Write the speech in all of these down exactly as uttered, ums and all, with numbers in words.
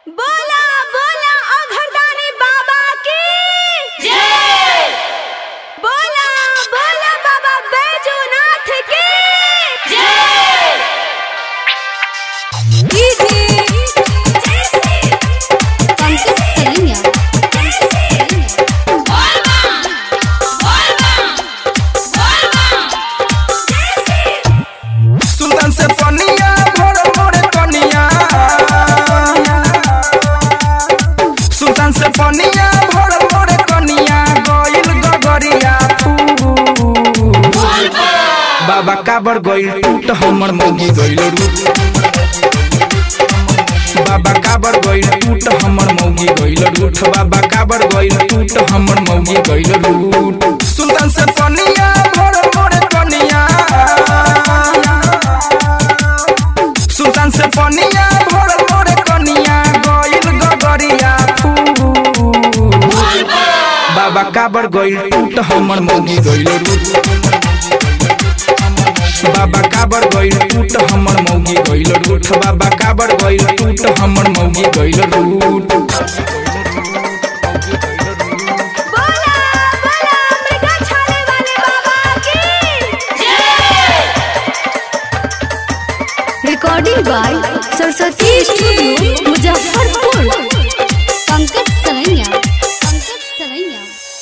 बोला बोला अघरदानी बाबा की जय। बोला बोला बाबा बैजूनाथ की जय। सुल्तान से पनिया भोर भोर कनिया, सुल्तान से पनिया भोर भोर कनिया, गइल गगरिया फूल। बाबा काबर गइल टूट हमर मौगी गइल रूट, बाबा काबर गइल टूट हमर मौगी गइल रूट, बाबा काबर गइल टूट हमर मौगी गइल रूट। सुल्तान से पनिया भोर भोर कनिया, सुल्तान से पनिया भोर भोर कनिया, गइल गगरिया फूल। बाबा काबर गइल टूट हमर मौगी गइल रूट, बाबा काबर गइल टूट हमर मौगी गइल रूट, बाबा काबर गइल टूट हमर मौगी गइल रूट। बोला बोला मृगा छाले वाले बाबा की जय। Recording by Saraswati studio Muzaffarpur. Pankaj Saraiya, Pankaj Saraiya.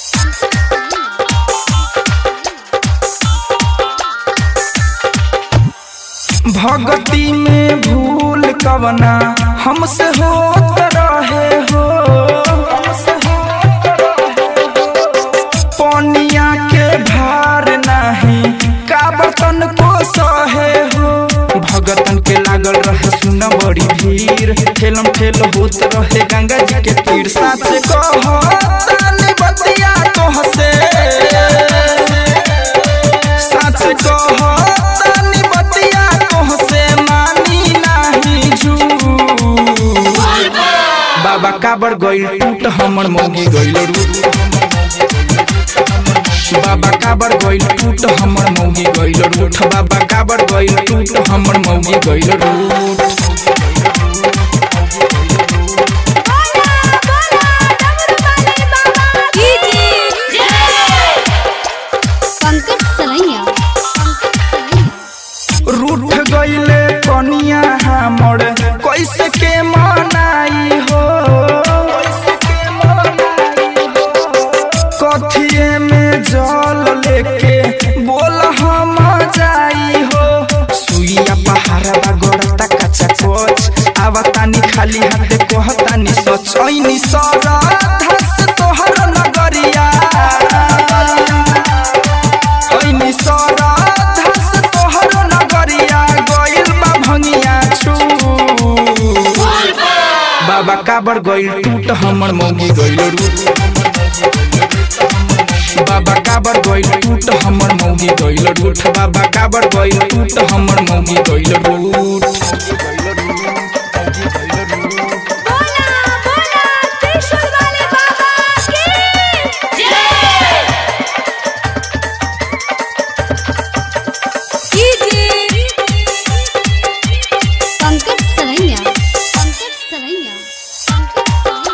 भगती में भूल कवना हमसे होत रहे हो, पनिया के भार नाही का बर्तन को सहे हो। भगतन के लागल रहे सुन बड़ी भीड़, ठेलम ठेल होत रहे गंगा जी के तीर। साथ कहो तानी बतिया तोह से, साथ कहो तानी बतिया तोह से, मानी नाही झूठ। बाबा काबर गइल टूट हमर मौगी गइल रूट, बाबा काबर गइल टूट हमर मौगी गइल रूट, बाबा काबर गइल टूट हमर मौगी गइल रूट। बोला बोला डमरू वाले बाबा की जय। पंकज सरैया, पंकज सरैया। रूठ गइले कनिया हमर कैसे के मनाई हो, कथिए में जल लेके बोल हम जाई हो। सुइया पहाड़वा गोरता कच्चा कोच, आवतानी खाली हाथे कहतानी सच। ऐनी सरधा से तोहर नगरिया, ऐनी सरधा से तोहर नगरिया, गइल बा भंगिया छू। बाबा काबर गइल टूट हमर मौगी गइल रूट, बाबा काबर गइल टूट हमर मौगी गइल रूट, बाबा काबर गइल टूट हमर मौगी गइल रूट। बोला बोला त्रिशूल वाले बाबा की जय। पंकज सरैया, पंकज सरैया, पंकज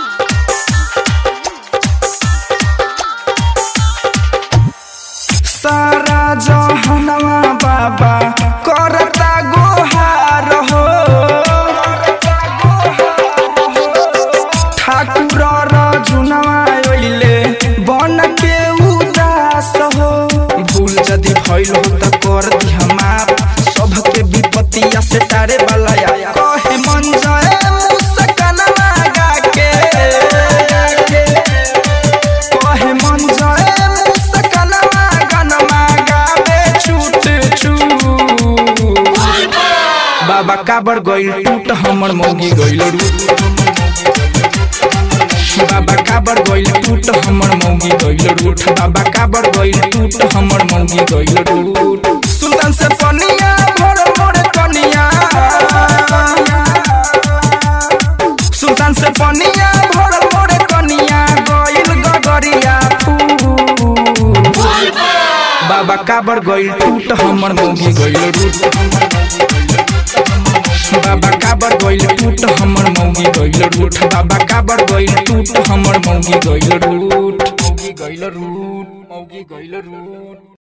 सरैया। सारा जहनवा बाबा करता गोहार हो, ठाकुर रजुनवा अइले बन के उदास हो। भूल यदि भइल हो त कर दिह माफ, सबके विपत्तिया से टारे वाला या कहे मन जाए मुस्कानवा गाके, कहे मन जाए मुस्कानवा गानवा गावे छूट छूट। बाबा काबर गइल टूट हमर मौगी गइल रूट, बाबा काबर गइल टूट हमर मौगी गइल रूट, बाबा काबर गइल टूट हमर मौगी गइल रूट। सुल्तान से पनिया भोर भोर कनिया, सुल्तान से पनिया भोर भोर कनिया, गइल गगरिया फूल। बाबा काबर गइल टूट हमर मौगी गइल रूट, बाबा काबर गइल टूट हमर मौगी गइल रूठ बाबा काबर गइल टूट हमर मौगी गइल रूठ मौगी गइल रूठ मौगी गइल रूठ